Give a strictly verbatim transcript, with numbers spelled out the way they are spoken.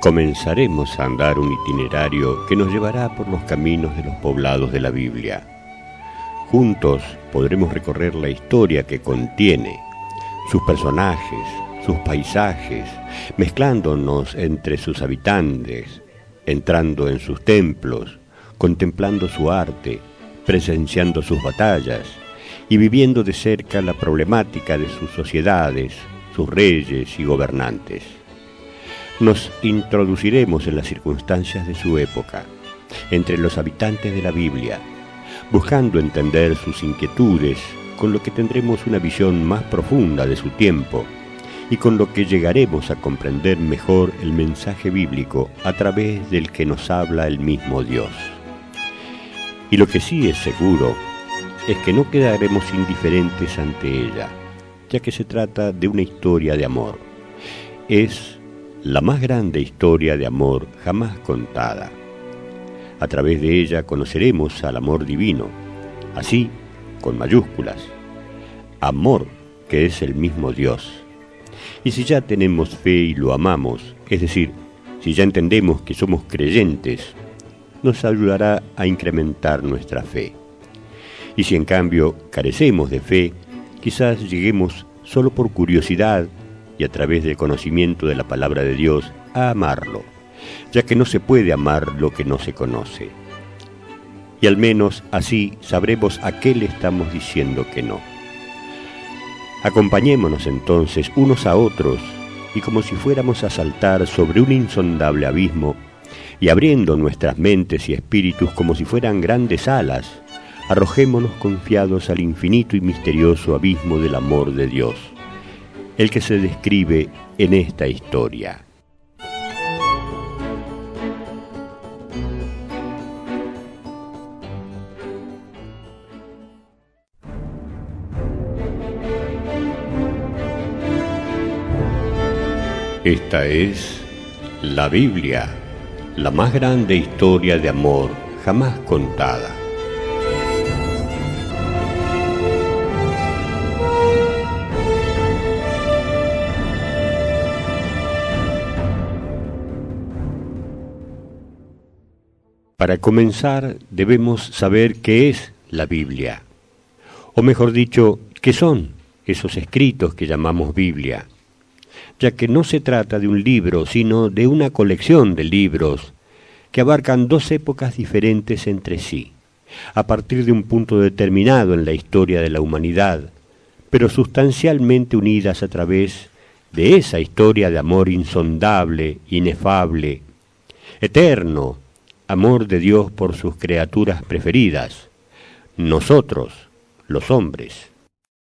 Comenzaremos a andar un itinerario que nos llevará por los caminos de los poblados de la Biblia. Juntos podremos recorrer la historia que contiene, sus personajes, sus paisajes, mezclándonos entre sus habitantes, entrando en sus templos, contemplando su arte, presenciando sus batallas y viviendo de cerca la problemática de sus sociedades, sus reyes y gobernantes. Nos introduciremos en las circunstancias de su época, entre los habitantes de la Biblia, buscando entender sus inquietudes, con lo que tendremos una visión más profunda de su tiempo y con lo que llegaremos a comprender mejor el mensaje bíblico a través del que nos habla el mismo Dios. Y lo que sí es seguro es que no quedaremos indiferentes ante ella, ya que se trata de una historia de amor. Es la más grande historia de amor jamás contada. A través de ella conoceremos al amor divino, así, con mayúsculas, amor que es el mismo Dios. Y si ya tenemos fe y lo amamos, es decir, si ya entendemos que somos creyentes, nos ayudará a incrementar nuestra fe. Y si en cambio carecemos de fe, quizás lleguemos solo por curiosidad y a través del conocimiento de la palabra de Dios a amarlo, ya que no se puede amar lo que no se conoce. Y al menos así sabremos a qué le estamos diciendo que no. Acompañémonos entonces unos a otros y como si fuéramos a saltar sobre un insondable abismo y abriendo nuestras mentes y espíritus como si fueran grandes alas, arrojémonos confiados al infinito y misterioso abismo del amor de Dios, el que se describe en esta historia. Esta es la Biblia, la más grande historia de amor jamás contada. Para comenzar, debemos saber qué es la Biblia, o mejor dicho, qué son esos escritos que llamamos Biblia, ya que no se trata de un libro, sino de una colección de libros que abarcan dos épocas diferentes entre sí, a partir de un punto determinado en la historia de la humanidad, pero sustancialmente unidas a través de esa historia de amor insondable, inefable, eterno, amor de Dios por sus criaturas preferidas, nosotros, los hombres.